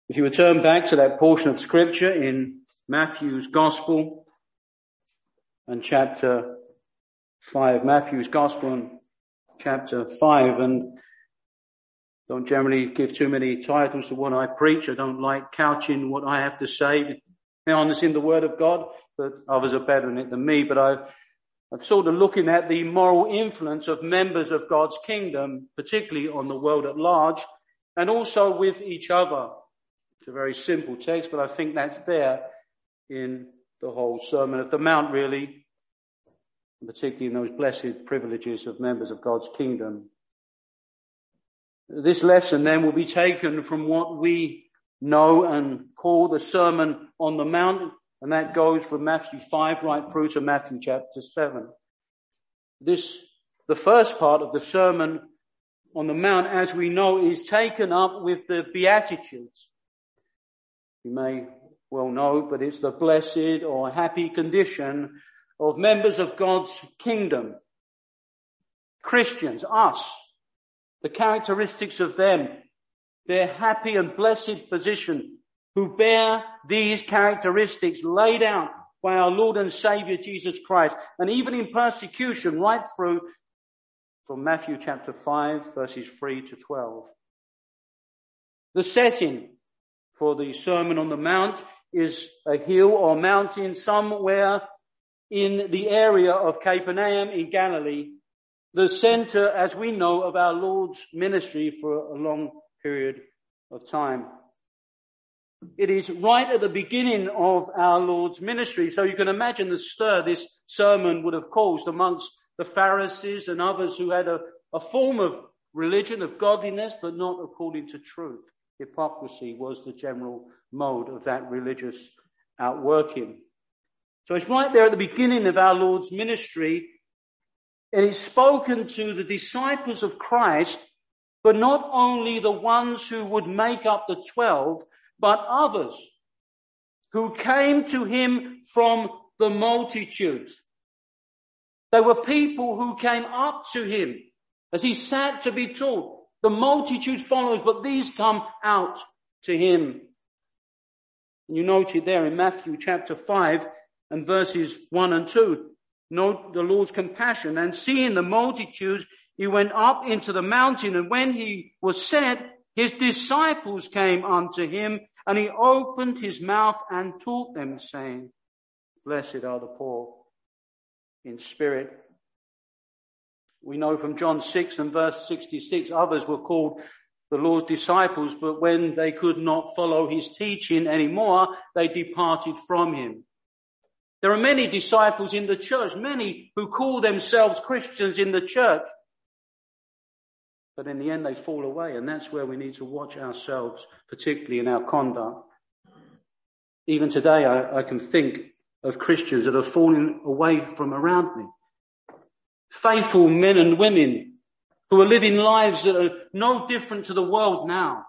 If you would turn back to that portion of scripture in Matthew's Gospel and chapter 5, Matthew's Gospel and chapter 5, and don't generally give too many titles to what I preach. I don't like couching what I have to say. Be honest in the Word of God, but others are better in it than me. But I'm sort of looking at the moral influence of members of God's kingdom, particularly on the world at large, and also with each other. It's a very simple text, but I think that's there in the whole Sermon of the Mount, really, particularly in those blessed privileges of members of God's kingdom. This lesson then will be taken from what we know and call the Sermon on the Mount, and that goes from Matthew 5 right through to Matthew chapter 7. The first part of the Sermon on the Mount, as we know, is taken up with the Beatitudes. You may well know, but it's the blessed or happy condition of members of God's kingdom. Christians, us, the characteristics of them, their happy and blessed position, who bear these characteristics laid out by our Lord and Saviour Jesus Christ, and even in persecution right through from Matthew chapter 5 verses 3 to 12. The setting for the Sermon on the Mount is a hill or mountain somewhere in the area of Capernaum in Galilee, the center, as we know, of our Lord's ministry for a long period of time. It is right at the beginning of our Lord's ministry, so you can imagine the stir this sermon would have caused amongst the Pharisees and others who had a form of religion, of godliness, but not according to truth. Hypocrisy was the general mode of that religious outworking. So it's right there at the beginning of our Lord's ministry, and it's spoken to the disciples of Christ, but not only the ones who would make up the 12, but others who came to him from the multitudes. They were people who came up to him as he sat to be taught. The multitude follows, but these come out to him. And you note it there in Matthew chapter 5 and verses 1 and 2. Note the Lord's compassion. And seeing the multitudes, he went up into the mountain, and when he was set, his disciples came unto him, and he opened his mouth and taught them, saying, Blessed are the poor in spirit. We know from John 6 and verse 66, others were called the Lord's disciples, but when they could not follow his teaching anymore, they departed from him. There are many disciples in the church, many who call themselves Christians in the church, but in the end they fall away, and that's where we need to watch ourselves, particularly in our conduct. Even today I can think of Christians that are falling away from around me. Faithful men and women who are living lives that are no different to the world now.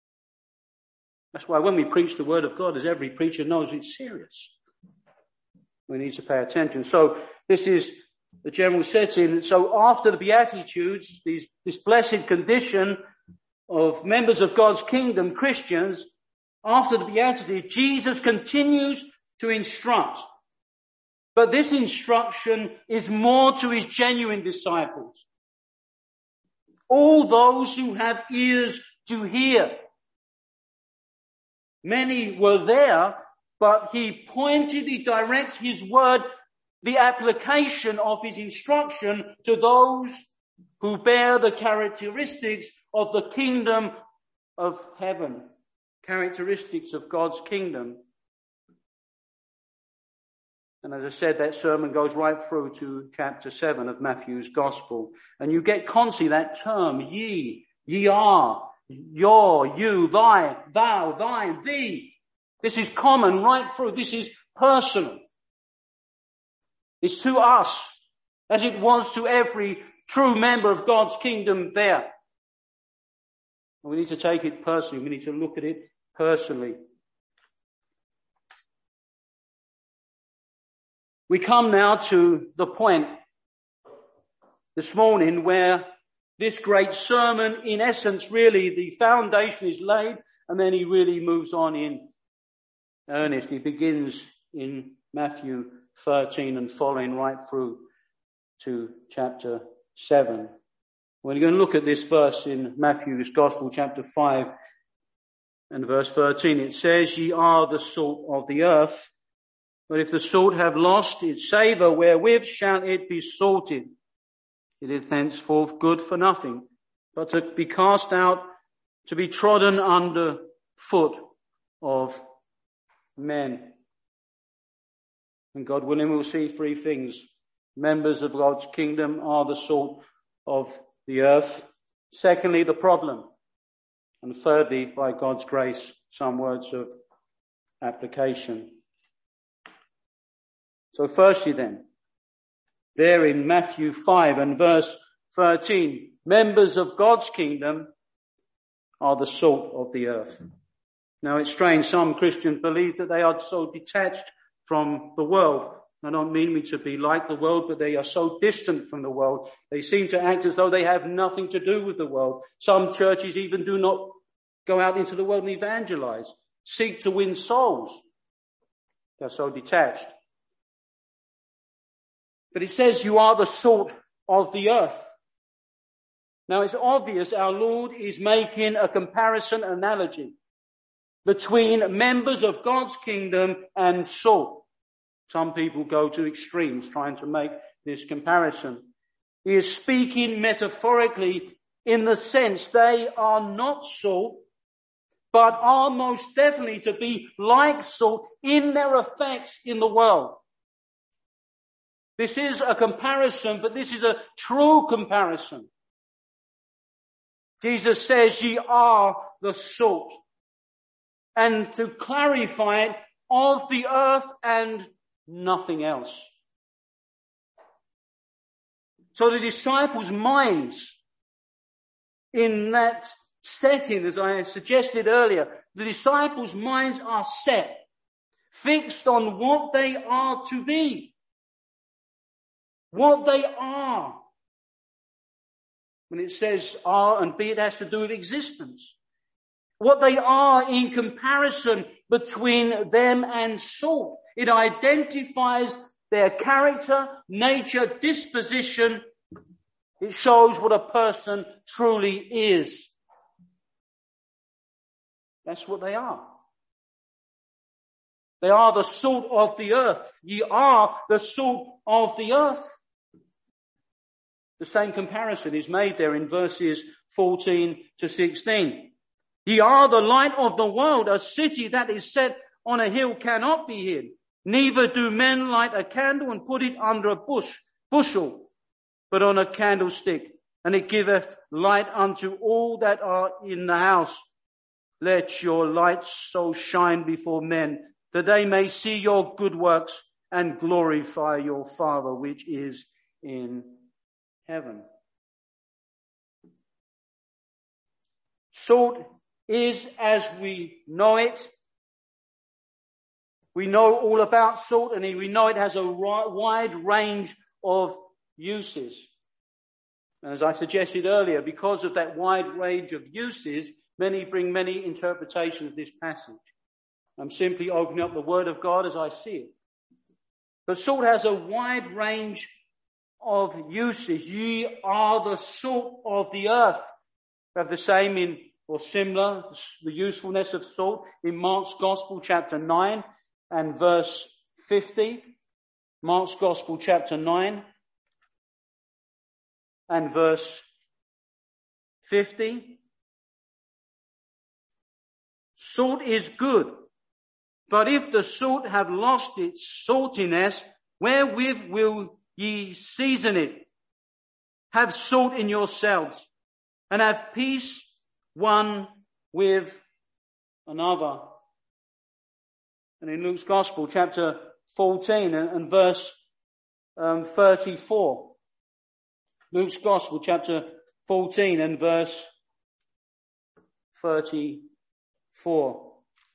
That's why when we preach the word of God, as every preacher knows, it's serious. We need to pay attention. So this is the general setting. So after the Beatitudes, this blessed condition of members of God's kingdom, Christians, after the Beatitudes, Jesus continues to instruct. But this instruction is more to his genuine disciples. All those who have ears to hear. Many were there, but he pointedly directs his word, the application of his instruction, to those who bear the characteristics of the kingdom of heaven. Characteristics of God's kingdom. And as I said, that sermon goes right through to chapter 7 of Matthew's Gospel. And you get constantly that term, ye are, your, you, thy, thou, thine, thee. This is common right through. This is personal. It's to us, as it was to every true member of God's kingdom there. And we need to take it personally. We need to look at it personally. We come now to the point this morning where this great sermon, in essence, really the foundation is laid And then he really moves on in earnest. He begins in Matthew 13 and following right through to chapter 7. We're going to look at this verse in Matthew's Gospel, chapter 5 and verse 13. It says, "Ye are the salt of the earth, but if the salt have lost its savour, wherewith shall it be salted? It is henceforth good for nothing, but to be cast out, to be trodden under foot of men." And God willing, we'll see three things. Members of God's kingdom are the salt of the earth. Secondly, the problem. And thirdly, by God's grace, some words of application. So firstly then, there in Matthew 5 and verse 13, members of God's kingdom are the salt of the earth. Now it's strange, some Christians believe that they are so detached from the world. I don't mean me to be like the world, but they are so distant from the world. They seem to act as though they have nothing to do with the world. Some churches even do not go out into the world and evangelize, seek to win souls. They're so detached. But it says you are the salt of the earth. Now it's obvious our Lord is making a comparison analogy between members of God's kingdom and salt. Some people go to extremes trying to make this comparison. He is speaking metaphorically in the sense they are not salt, but are most definitely to be like salt in their effects in the world. This is a comparison, but this is a true comparison. Jesus says, "Ye are the salt." And to clarify it, of the earth and nothing else. So the disciples' minds in that setting, as I suggested earlier, the disciples' minds are set, fixed on what they are to be. What they are. When it says are and be, it has to do with existence. What they are in comparison between them and salt. It identifies their character, nature, disposition. It shows what a person truly is. That's what they are. They are the salt of the earth. Ye are the salt of the earth. The same comparison is made there in verses 14 to 16. Ye are the light of the world. A city that is set on a hill cannot be hid. Neither do men light a candle and put it under a bushel, but on a candlestick, and it giveth light unto all that are in the house. Let your light so shine before men, that they may see your good works and glorify your Father which is in heaven. Salt is as we know it. We know all about salt, and we know it has a wide range of uses. And as I suggested earlier, because of that wide range of uses, many bring many interpretations of this passage. I'm simply opening up the Word of God as I see it. But salt has a wide range of uses. Ye are the salt of the earth. We have the same in, or similar, the usefulness of salt in Mark's Gospel, chapter 9 and verse 50. Mark's Gospel, chapter 9 and verse 50. Salt is good, but if the salt have lost its saltiness, wherewith will ye season it? Have salt in yourselves, and have peace one with another. And in Luke's Gospel, chapter 14 and verse 34. Luke's Gospel, chapter 14 and verse 34.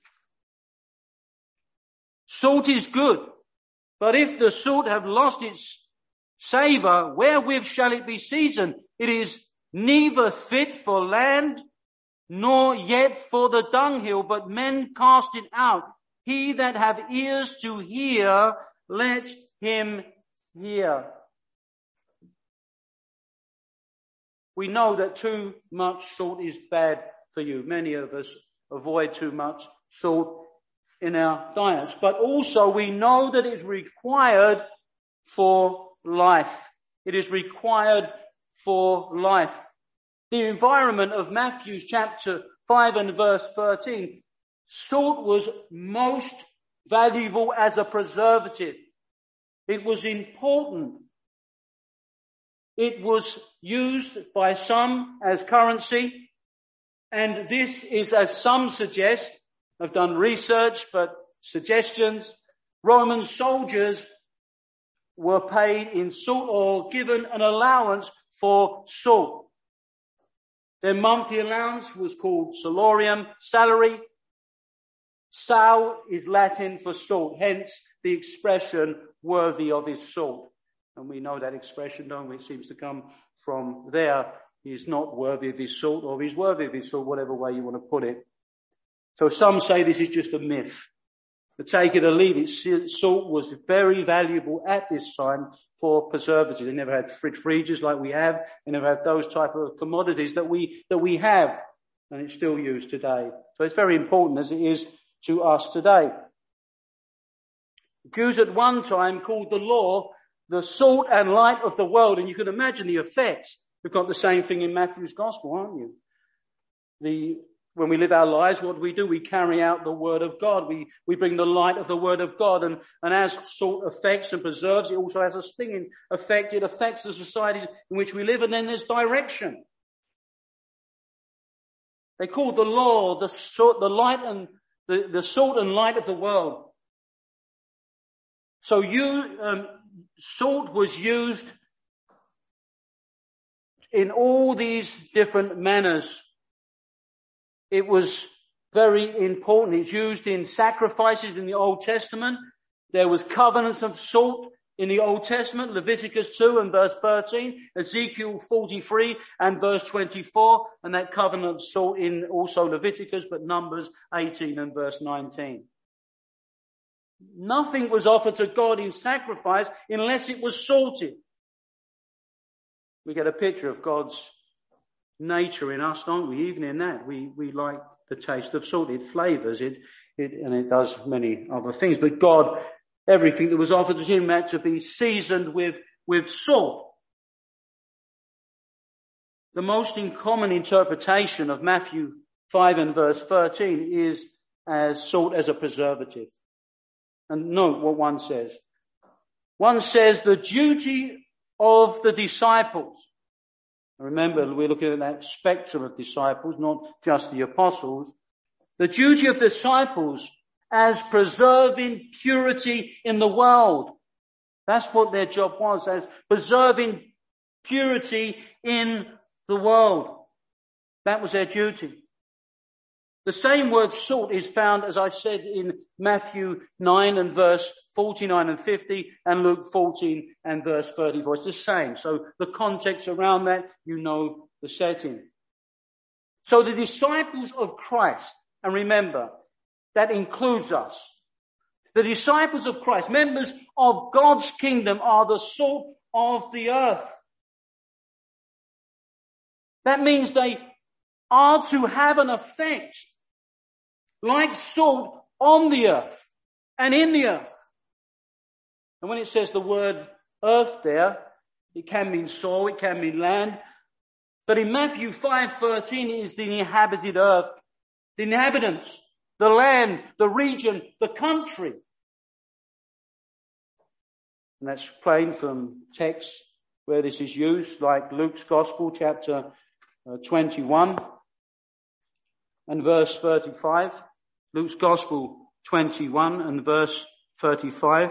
Salt is good, but if the salt have lost its savour, wherewith shall it be seasoned? It is neither fit for land, nor yet for the dunghill, but men cast it out. He that have ears to hear, let him hear. We know that too much salt is bad for you. Many of us avoid too much salt in our diets. But also we know that it's required for life. It is required for life. The environment of Matthew chapter 5 and verse 13, salt was most valuable as a preservative. It was important. It was used by some as currency, and this is, as some suggest, I've done research, but suggestions, Roman soldiers were paid in salt or given an allowance for salt. Their monthly allowance was called salarium, salary. Sal is Latin for salt, hence the expression worthy of his salt. And we know that expression, don't we? It seems to come from there. He's not worthy of his salt, or he's worthy of his salt, whatever way you want to put it. So some say this is just a myth. But take it or leave it, salt was very valuable at this time for preservatives. They never had fridge freezers like we have. They never had those type of commodities that we have. And it's still used today. So it's very important as it is to us today. Jews at one time called the law the salt and light of the world. And you can imagine the effects. We've got the same thing in Matthew's gospel, aren't you? When we live our lives, what do? We carry out the word of God. We bring the light of the word of God. And as salt affects and preserves, it also has a stinging effect. It affects the societies in which we live, and then there's direction. They call the law the salt and light of the world. So salt was used in all these different manners. It was very important. It's used in sacrifices in the Old Testament. There was covenants of salt in the Old Testament, Leviticus 2 and verse 13, Ezekiel 43 and verse 24, and that covenant of salt in also Leviticus, but Numbers 18 and verse 19. Nothing was offered to God in sacrifice unless it was salted. We get a picture of God's nature in us, don't we? Even in that, we like the taste of salt. It flavors it, and it does many other things. But God, everything that was offered to him had to be seasoned with salt. The most common interpretation of Matthew 5 and verse 13 is as salt as a preservative. And note what one says. One says the duty of the disciples. Remember, we're looking at that spectrum of disciples, not just the apostles. The duty of disciples as preserving purity in the world. That's what their job was, as preserving purity in the world. That was their duty. The same word salt is found, as I said, in Matthew 9 and verse 49 and 50 and Luke 14 and verse 34. It's the same. So the context around that, you know the setting. So the disciples of Christ, and remember, that includes us. The disciples of Christ, members of God's kingdom, are the salt of the earth. That means they are to have an effect like salt on the earth and in the earth. And when it says the word earth there, it can mean soil, it can mean land. But in Matthew 5:13 it is the inhabited earth, the inhabitants, the land, the region, the country. And that's plain from texts where this is used, like Luke's Gospel, chapter 21 and verse 35. Luke's Gospel 21 and verse 35.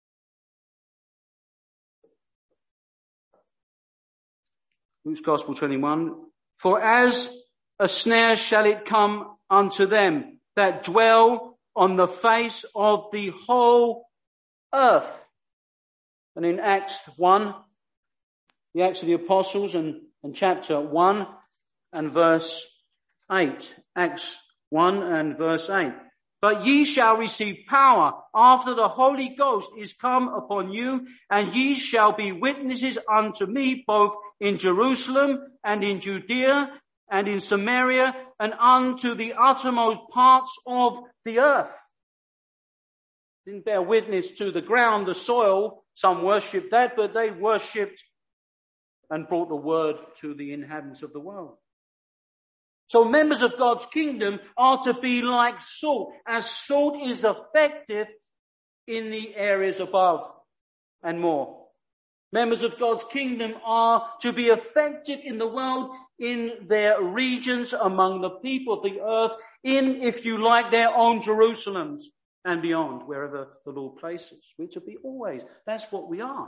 Luke's Gospel 21. For as a snare shall it come unto them that dwell on the face of the whole earth. And in Acts 1, the Acts of the Apostles and chapter 1 and verse 8. Acts 1 and verse 8. But ye shall receive power after the Holy Ghost is come upon you, and ye shall be witnesses unto me both in Jerusalem and in Judea and in Samaria and unto the uttermost parts of the earth. Didn't bear witness to the ground, the soil. Some worshipped that, but they worshipped and brought the word to the inhabitants of the world. So members of God's kingdom are to be like salt, as salt is effective in the areas above and more. Members of God's kingdom are to be effective in the world, in their regions, among the people of the earth, in, if you like, their own Jerusalems and beyond, wherever the Lord places. We're to be always. That's what we are.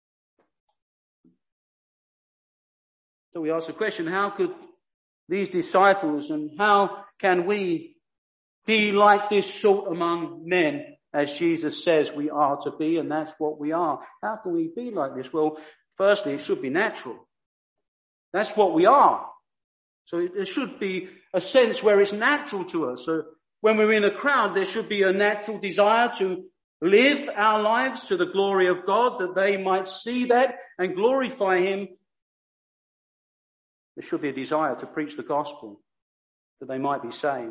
So we ask the question, how could these disciples and how can we be like this salt among men, as Jesus says we are to be, and that's what we are? How can we be like this? Well, firstly, it should be natural. That's what we are. So there should be a sense where it's natural to us. So when we're in a crowd, there should be a natural desire to live our lives to the glory of God, that they might see that and glorify Him. There should be a desire to preach the gospel, that they might be saved.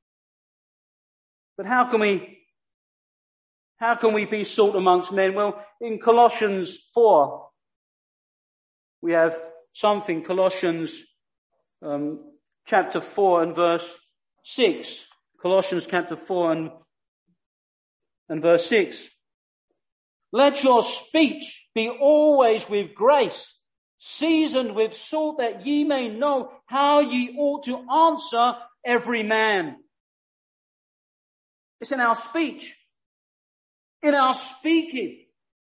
But how can we be salt amongst men? Well, in Colossians 4, we have something. Colossians chapter 4 and verse 6. Colossians chapter 4 and verse 6. Let your speech be always with grace, seasoned with salt, that ye may know how ye ought to answer every man. It's in our speech, in our speaking,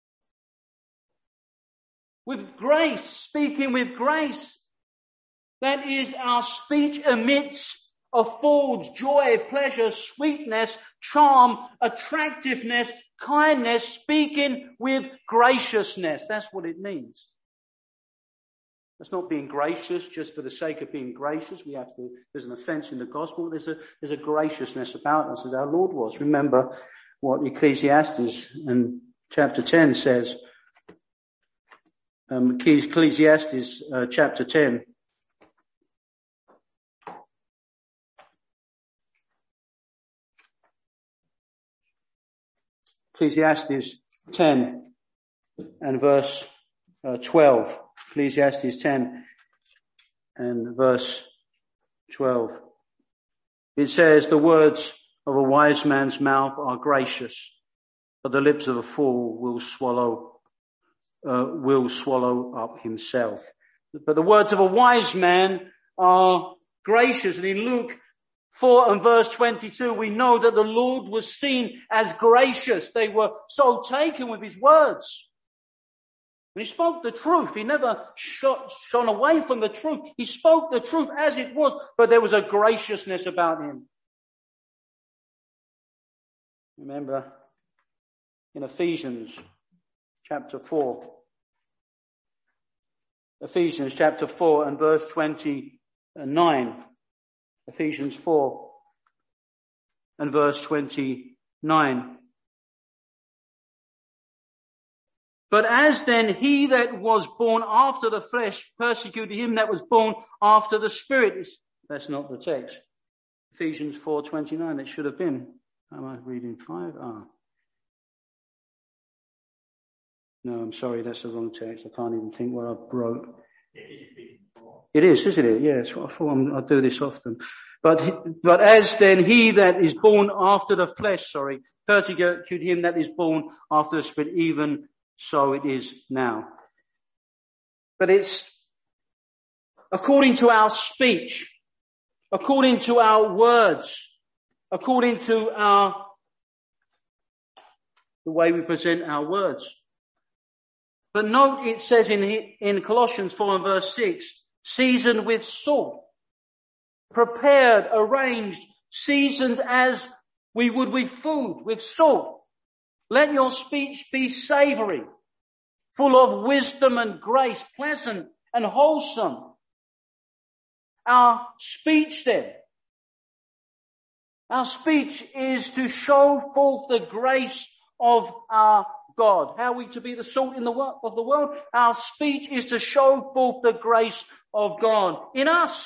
with grace, speaking with grace. That is, our speech emits, affords joy, pleasure, sweetness, charm, attractiveness, kindness, speaking with graciousness. That's what it means. That's not being gracious just for the sake of being gracious. There's an offense in the gospel. There's a graciousness about us as our Lord was. Remember what Ecclesiastes in chapter 10 says. Ecclesiastes chapter 10. Ecclesiastes 10 and verse 12. Ecclesiastes 10 and verse 12. It says, the words of a wise man's mouth are gracious, but the lips of a fool will swallow up himself. But the words of a wise man are gracious. And in Luke 4 and verse 22, we know that the Lord was seen as gracious. They were so taken with his words. When he spoke the truth, he never shone away from the truth. He spoke the truth as it was, but there was a graciousness about him. Remember in Ephesians chapter 4. Ephesians chapter 4 and verse 29. Ephesians 4 and verse 29. But as then he that was born after the flesh persecuted him that was born after the spirit. That's not the text. Ephesians 4:29, it should have been. Am I reading 5? No, I'm sorry, that's the wrong text. I can't even think what I wrote. It is, isn't it? Yeah, it's what I thought. I do this often. But as then he that is born after the flesh, persecuted him that is born after the spirit, even so it is now. But it's according to our speech, according to our words, according to the way we present our words. But note it says in Colossians 4 and verse 6, seasoned with salt, prepared, arranged, seasoned as we would with food, with salt. Let your speech be savory, full of wisdom and grace, pleasant and wholesome. Our speech then Our speech is to show forth the grace of our God. How are we to be the salt in of the world? Our speech is to show forth the grace of God in us.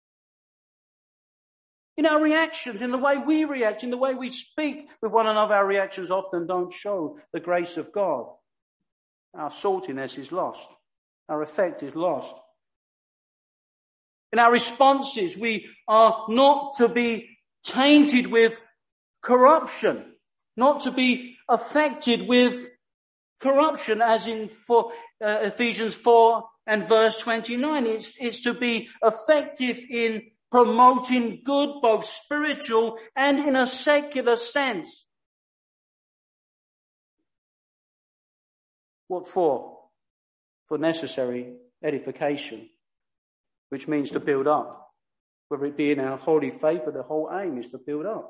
In our reactions, in the way we react, in the way we speak with one another, our reactions often don't show the grace of God. Our saltiness is lost. Our effect is lost. In our responses, we are not to be tainted with corruption, not to be affected with corruption, as in Ephesians 4 and verse 29. It's to be effective in promoting good, both spiritual and in a secular sense. What for? For necessary edification, which means to build up. Whether it be in our holy faith, but the whole aim is to build up.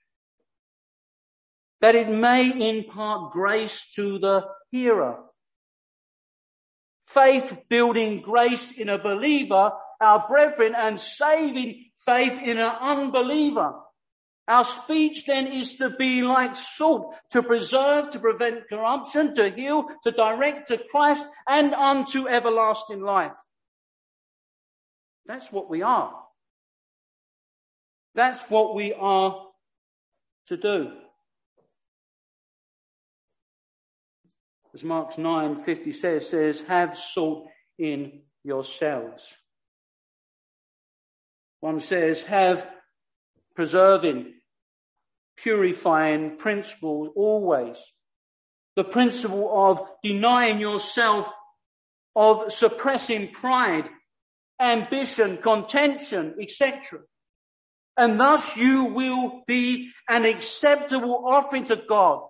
That it may impart grace to the hearer. Faith building grace in a believer, our brethren, and saving faith in an unbeliever. Our speech then is to be like salt, to preserve, to prevent corruption, to heal, to direct to Christ and unto everlasting life. That's what we are. That's what we are to do. As Mark 9:50 says, have salt in yourselves. One says, have preserving, purifying principles always. The principle of denying yourself, of suppressing pride, ambition, contention, etc. And thus you will be an acceptable offering to God.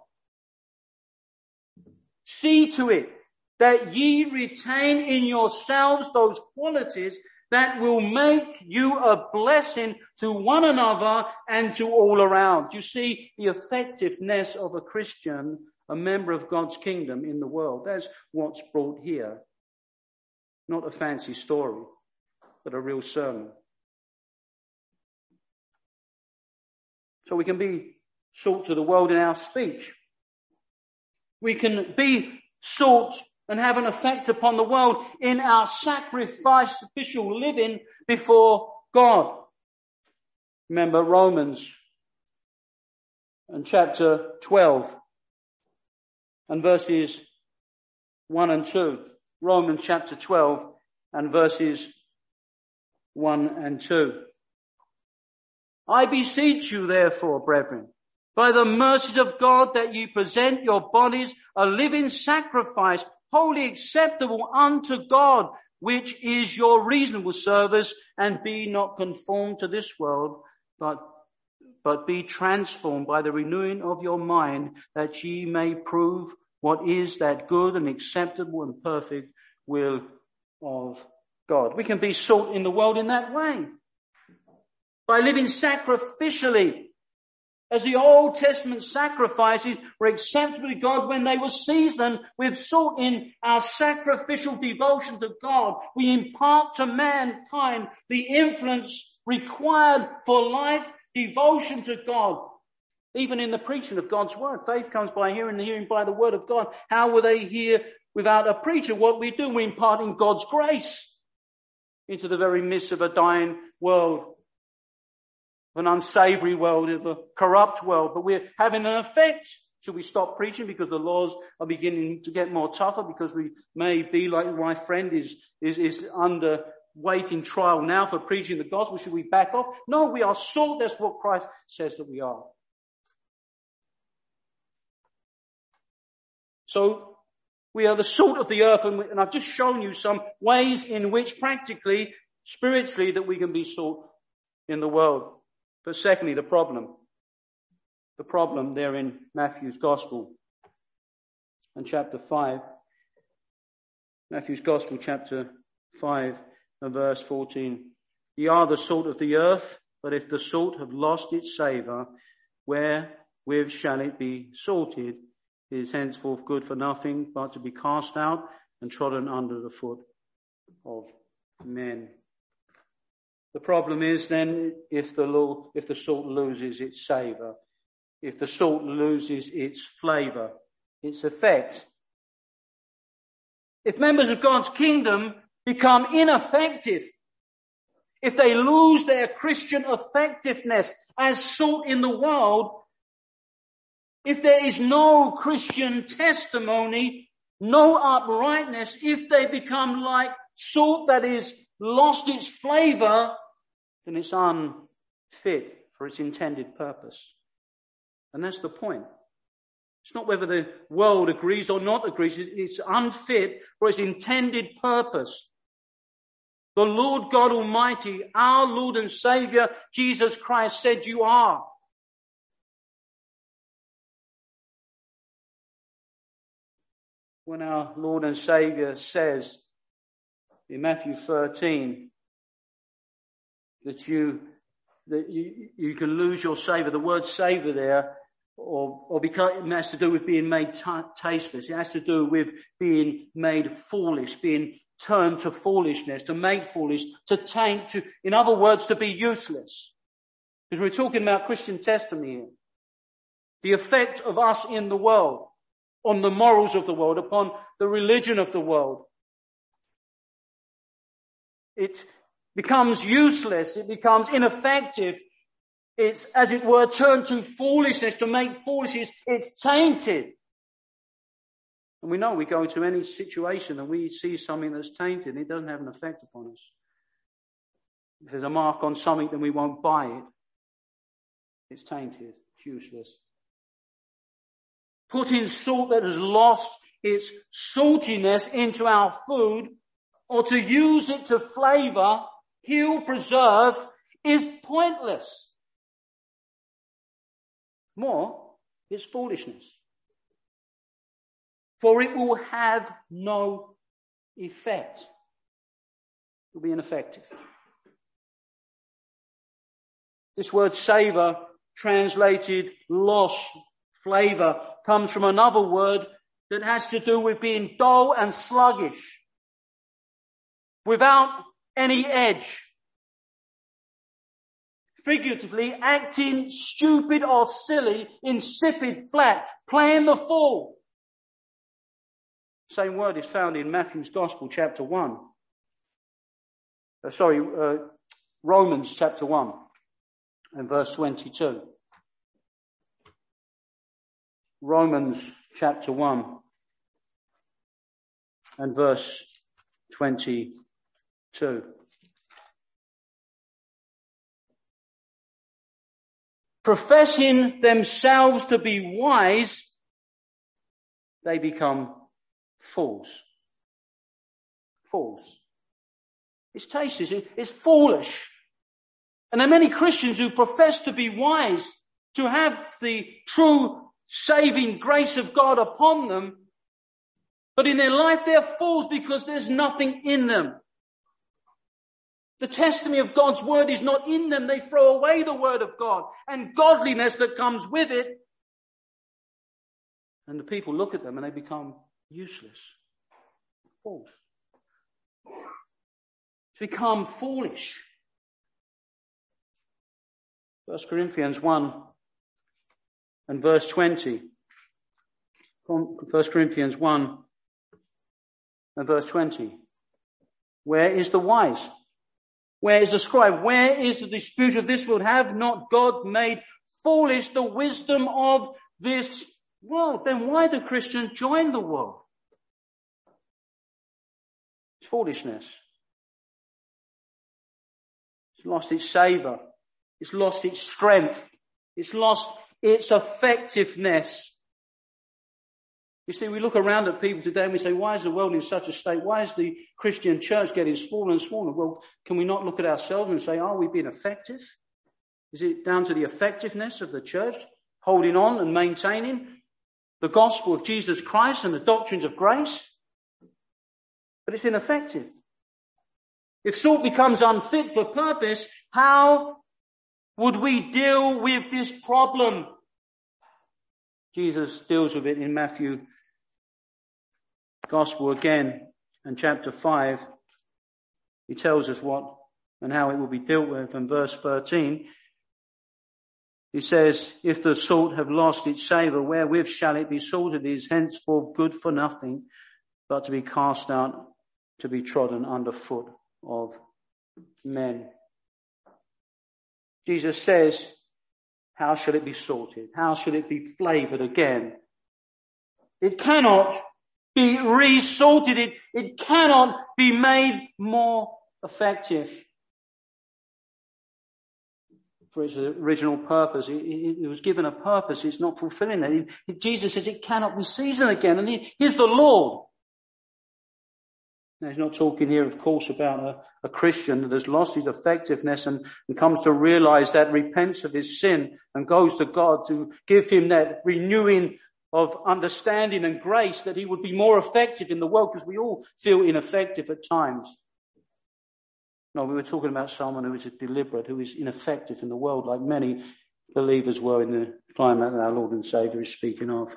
See to it that ye retain in yourselves those qualities that will make you a blessing to one another and to all around. You see the effectiveness of a Christian, a member of God's kingdom in the world. That's what's brought here. Not a fancy story, but a real sermon. So we can be salt to the world in our speech. We can be salt and have an effect upon the world in our sacrificial living before God. Remember Romans and chapter 12 and verses 1 and 2. Romans chapter 12 and verses 1 and 2. I beseech you therefore, brethren, by the mercies of God, that ye present your bodies a living sacrifice, wholly acceptable unto God, which is your reasonable service, and be not conformed to this world, but be transformed by the renewing of your mind, that ye may prove what is that good and acceptable and perfect will of God. We can be salt in the world in that way. By living sacrificially, as the Old Testament sacrifices were acceptable to God when they were seasoned with salt in our sacrificial devotion to God, we impart to mankind the influence required for life, devotion to God. Even in the preaching of God's word, faith comes by hearing and hearing by the word of God. How will they hear without a preacher? What we do, we impart in God's grace into the very midst of a dying world, an unsavory world, of a corrupt world, but we're having an effect. Should we stop preaching because the laws are beginning to get more tougher, because we may be like my friend is under waiting trial now for preaching the gospel? Should we back off? No, we are salt. That's what Christ says that we are. So we are the salt of the earth, and I've just shown you some ways in which practically, spiritually, that we can be salt in the world. But secondly, the problem there in Matthew's Gospel and chapter 5. Matthew's Gospel, chapter 5 and verse 14. Ye are the salt of the earth, but if the salt have lost its savour, wherewith shall it be salted? It is henceforth good for nothing, but to be cast out and trodden under the foot of men. The problem is then if the salt loses its savour, if the salt loses its flavour, its effect. If members of God's kingdom become ineffective, if they lose their Christian effectiveness as salt in the world, if there is no Christian testimony, no uprightness, if they become like salt that is lost its flavour, then it's unfit for its intended purpose. And that's the point. It's not whether the world agrees or not agrees. It's unfit for its intended purpose. The Lord God Almighty, our Lord and Saviour, Jesus Christ, said you are. When our Lord and Saviour says in Matthew 13 that you can lose your savour, the word savour there, or because it has to do with being made tasteless. It has to do with being made foolish, being turned to foolishness, to make foolish, to taint, in other words, to be useless. Because we're talking about Christian testimony here. The effect of us in the world, on the morals of the world, upon the religion of the world. It becomes useless, it becomes ineffective. It's, as it were, turned to foolishness, to make foolishness. It's tainted. And we know we go into any situation and we see something that's tainted and it doesn't have an effect upon us. If there's a mark on something, then we won't buy it. It's tainted. It's useless. Putting salt that has lost its saltiness into our food, or to use it to flavour, heal, preserve, is pointless. More, it's foolishness. For it will have no effect. It will be ineffective. This word savour, translated lost, flavour, comes from another word that has to do with being dull and sluggish, without any edge. Figuratively, acting stupid or silly, insipid, flat, playing the fool. Same word is found in Matthew's Gospel, chapter 1. Romans chapter 1 and verse 22. Romans chapter 1 and verse 22. Professing themselves to be wise, they become fools. Fools. It's tasteless. It's foolish. And there are many Christians who profess to be wise, to have the true saving grace of God upon them, but in their life they're fools because there's nothing in them. The testimony of God's word is not in them. They throw away the word of God and godliness that comes with it. And the people look at them and they become useless. Fools. Become foolish. 1 Corinthians 1 and verse 20. 1 Corinthians 1 and verse 20. Where is the wise? Where is the scribe? Where is the dispute of this world? Have not God made foolish the wisdom of this world? Then why do Christians join the world? It's foolishness. It's lost its savour. It's lost its strength. It's lost its effectiveness. You see, we look around at people today and we say, why is the world in such a state? Why is the Christian church getting smaller and smaller? Well, can we not look at ourselves and say, are we being effective? Is it down to the effectiveness of the church holding on and maintaining the gospel of Jesus Christ and the doctrines of grace? But it's ineffective. If salt becomes unfit for purpose, how would we deal with this problem? Jesus deals with it in Matthew Gospel again, and chapter 5. He tells us what and how it will be dealt with. And verse 13, he says, if the salt have lost its savour, wherewith shall it be salted? It is henceforth good for nothing, but to be cast out, to be trodden under foot of men. Jesus says, how shall it be salted? How shall it be flavoured again? It cannot be re-salted. It cannot be made more effective. For its original purpose, it was given a purpose. It's not fulfilling it. Jesus says it cannot be seasoned again. And he's the Lord. Now, he's not talking here, of course, about a Christian that has lost his effectiveness and comes to realize that, repents of his sin and goes to God to give him that renewing of understanding and grace that he would be more effective in the world, because we all feel ineffective at times. No, we were talking about someone who is deliberate, who is ineffective in the world, like many believers were in the climate that our Lord and Saviour is speaking of.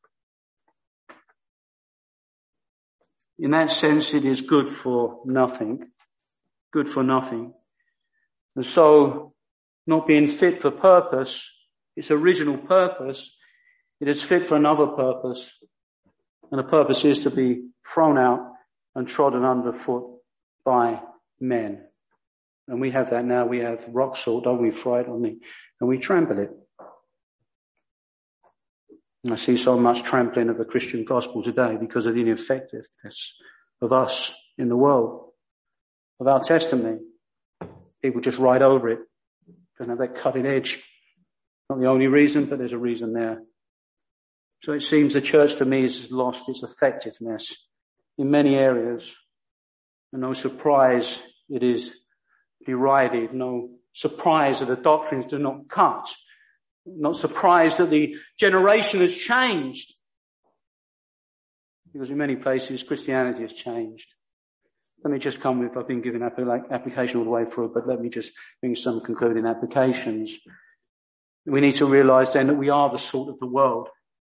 In that sense, it is good for nothing. Good for nothing. And so, not being fit for purpose, its original purpose, it is fit for another purpose. And the purpose is to be thrown out and trodden underfoot by men. And we have that now. We have rock salt, don't we? Fry it on and we trample it. And I see so much trampling of the Christian gospel today because of the ineffectiveness of us in the world, of our testimony. People just ride over it. Doesn't have that cutting edge. Not the only reason, but there's a reason there. So it seems the church to me has lost its effectiveness in many areas. And no surprise it is derided. No surprise that the doctrines do not cut. Not surprised that the generation has changed. Because in many places Christianity has changed. Let me just come with, I've been given application all the way through, but let me just bring some concluding applications. We need to realize then that we are the salt of the world.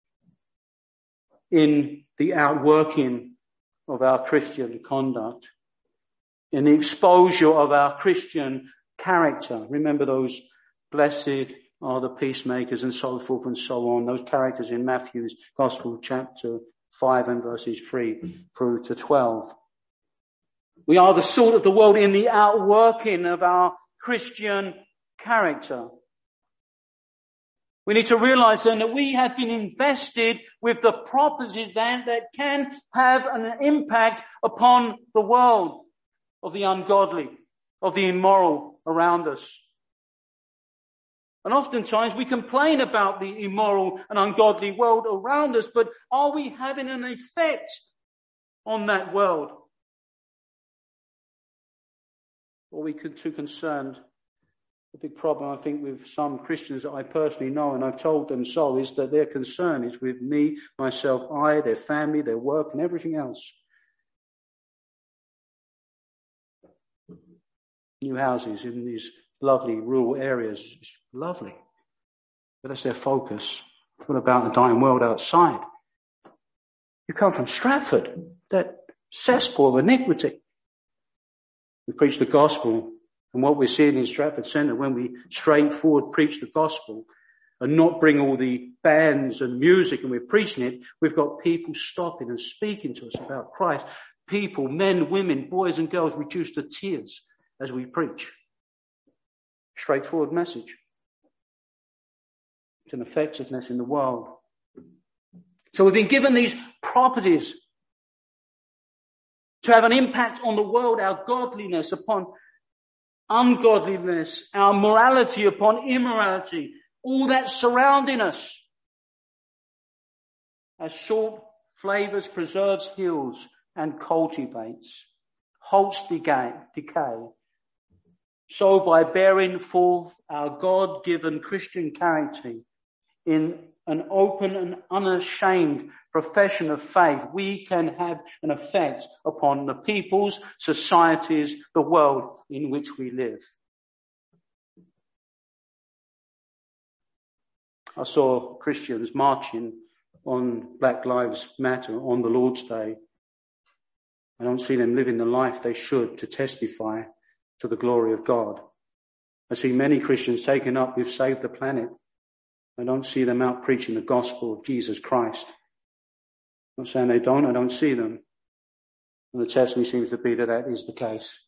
In the outworking of our Christian conduct, in the exposure of our Christian character. Remember those blessed are the peacemakers and so forth and so on. Those characters in Matthew's Gospel chapter 5 and verses 3 through to 12. We are the salt of the world in the outworking of our Christian character. We need to realize then that we have been invested with the properties that can have an impact upon the world of the ungodly, of the immoral around us. And oftentimes we complain about the immoral and ungodly world around us, but are we having an effect on that world? Or are we too concerned? The big problem, I think, with some Christians that I personally know, and I've told them so, is that their concern is with me, myself, their family, their work, and everything else. New houses in these lovely rural areas, it's lovely. But that's their focus. What about the dying world outside? You come from Stratford, that cesspool of iniquity. We preach the gospel. And what we're seeing in Stratford Centre, when we straightforward preach the gospel and not bring all the bands and music and we're preaching it, we've got people stopping and speaking to us about Christ. People, men, women, boys and girls reduced to tears as we preach. Straightforward message. It's an effectiveness in the world. So we've been given these properties to have an impact on the world, our godliness upon ungodliness, our morality upon immorality, all that surrounding us. As salt flavors, preserves, heals, and cultivates, halts decay. So by bearing forth our God-given Christian character in an open and unashamed profession of faith, we can have an effect upon the peoples, societies, the world in which we live. I saw Christians marching on Black Lives Matter on the Lord's Day. I don't see them living the life they should to testify to the glory of God. I see many Christians taken up with Save the Planet. I don't see them out preaching the gospel of Jesus Christ. I'm not saying they don't, I don't see them. And the testimony seems to be that that is the case.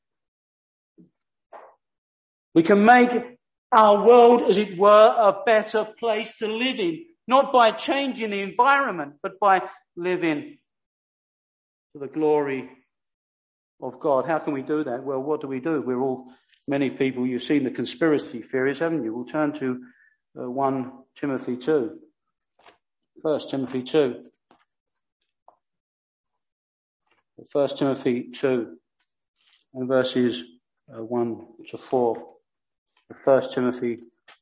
We can make our world, as it were, a better place to live in, not by changing the environment, but by living to the glory of God. How can we do that? Well, what do? Many people, you've seen the conspiracy theories, haven't you? We'll turn to 1 Timothy 2. 1 Timothy 2. 1 Timothy 2 and verses 1 to 4. 1 Timothy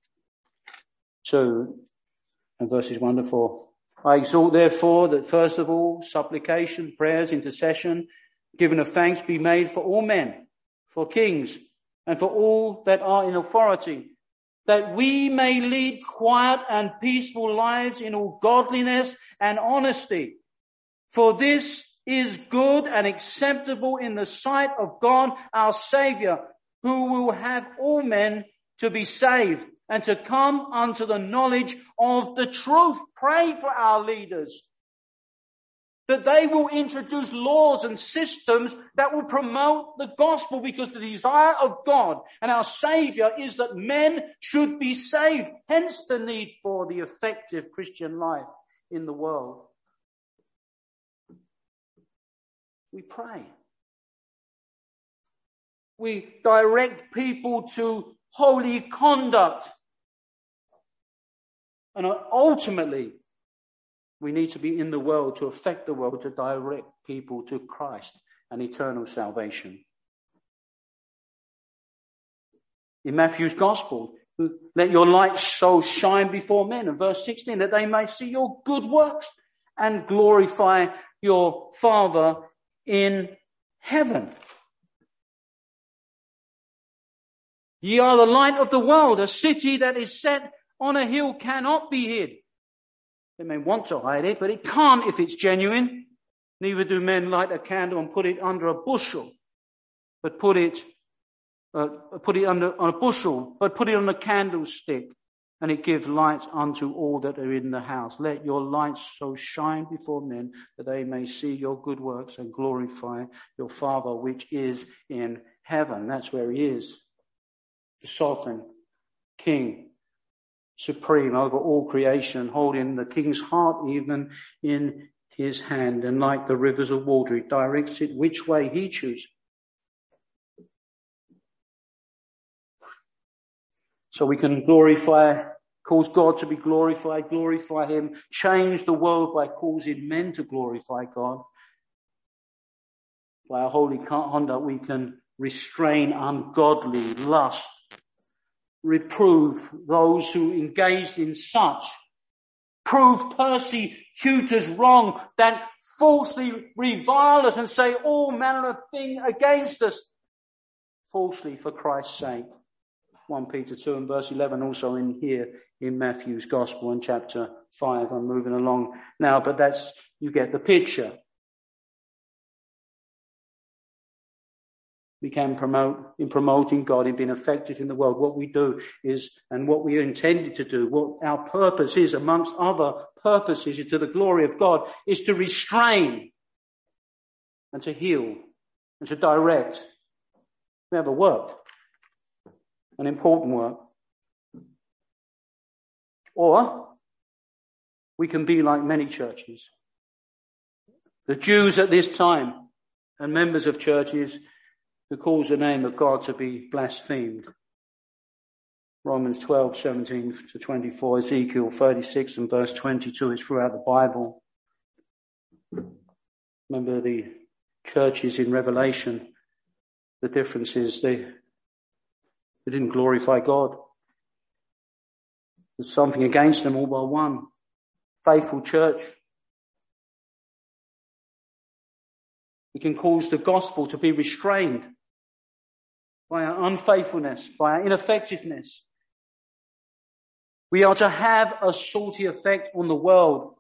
2 and verses 1 to 4. I exhort therefore that first of all supplication, prayers, intercession, giving of thanks be made for all men, for kings, and for all that are in authority, that we may lead quiet and peaceful lives in all godliness and honesty. For this is good and acceptable in the sight of God our Saviour, who will have all men to be saved and to come unto the knowledge of the truth. Pray for our leaders, that they will introduce laws and systems that will promote the gospel, because the desire of God and our Saviour is that men should be saved. Hence the need for the effective Christian life in the world. We pray. We direct people to holy conduct. And ultimately, we need to be in the world to affect the world, to direct people to Christ and eternal salvation. In Matthew's Gospel, let your light so shine before men. In verse 16, that they may see your good works and glorify your Father in heaven. Ye are the light of the world. A city that is set on a hill cannot be hid. They may want to hide it, but it can't if it's genuine. Neither do men light a candle and put it under a bushel, but put it on a candlestick, and it gives light unto all that are in the house. Let your light so shine before men that they may see your good works and glorify your Father which is in heaven. That's where he is. The sovereign King, supreme over all creation, holding the king's heart even in his hand, and like the rivers of water, he directs it which way he chooses. So we can cause God to be glorified, glorify him, change the world by causing men to glorify God. By our holy conduct, we can restrain ungodly lust, reprove those who engaged in such, prove persecutors wrong that falsely revile us and say all manner of thing against us, falsely for Christ's sake. 1 Peter 2 and verse 11 also in here in Matthew's Gospel in chapter 5. I'm moving along now, but you get the picture. We can promoting God, in being effective in the world. What we do is, and what we are intended to do, what our purpose is, amongst other purposes, to the glory of God, is to restrain and to heal and to direct. We have a work, an important work. Or we can be like many churches. The Jews at this time and members of churches who cause the name of God to be blasphemed. Romans 12:17 to 24, Ezekiel 36 and verse 22 is throughout the Bible. Remember the churches in Revelation, the difference is they didn't glorify God. There's something against them all but one. Faithful church. We can cause the gospel to be restrained by our unfaithfulness, by our ineffectiveness. We are to have a salty effect on the world.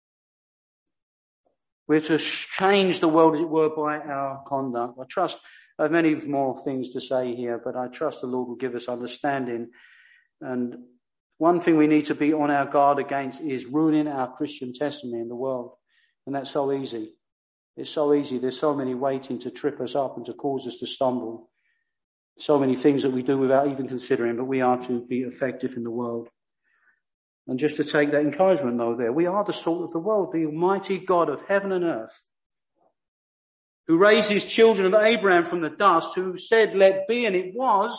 We're to change the world, as it were, by our conduct. I trust I have many more things to say here, but I trust the Lord will give us understanding. And one thing we need to be on our guard against is ruining our Christian testimony in the world. And that's so easy. It's so easy. There's so many waiting to trip us up and to cause us to stumble. So many things that we do without even considering, but we are to be effective in the world. And just to take that encouragement though there, we are the salt of the world, the Almighty God of heaven and earth, who raised his children of Abraham from the dust, who said, let be, and it was.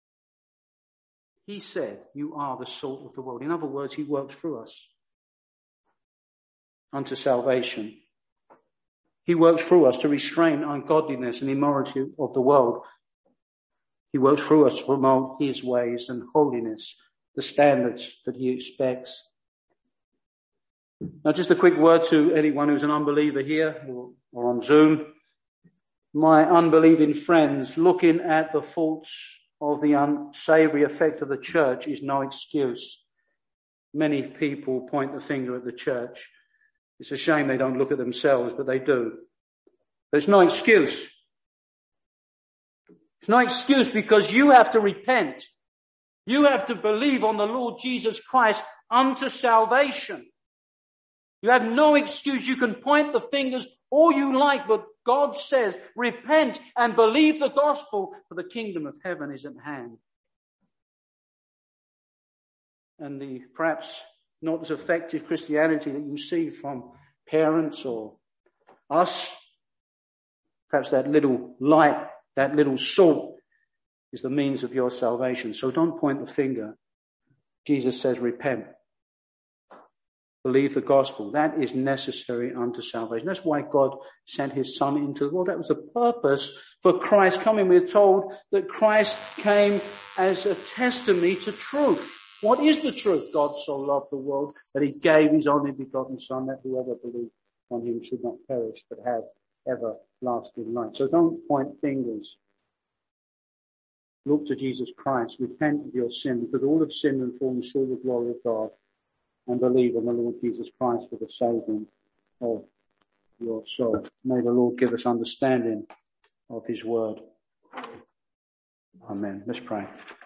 He said, you are the salt of the world. In other words, he works through us unto salvation. He works through us to restrain ungodliness and immorality of the world. He works through us to promote his ways and holiness, the standards that he expects. Now, just a quick word to anyone who's an unbeliever here or on Zoom. My unbelieving friends, looking at the faults of the unsavory effect of the church is no excuse. Many people point the finger at the church. It's a shame they don't look at themselves, but they do. But it's no excuse. It's no excuse because you have to repent. You have to believe on the Lord Jesus Christ unto salvation. You have no excuse. You can point the fingers all you like, but God says, repent and believe the gospel, for the kingdom of heaven is at hand. And the perhaps not as effective Christianity that you see from parents or us, perhaps that little light, that little salt is the means of your salvation. So don't point the finger. Jesus says, repent. Believe the gospel. That is necessary unto salvation. That's why God sent his Son into the world. That was the purpose for Christ coming. We're told that Christ came as a testimony to truth. What is the truth? God so loved the world that he gave his only begotten Son, that whoever believes on him should not perish but have everlasting life. So don't point fingers. Look to Jesus Christ. Repent of your sin, because all have sinned and fallen short of the glory of God. And believe on the Lord Jesus Christ for the saving of your soul. May the Lord give us understanding of his word. Amen. Let's pray.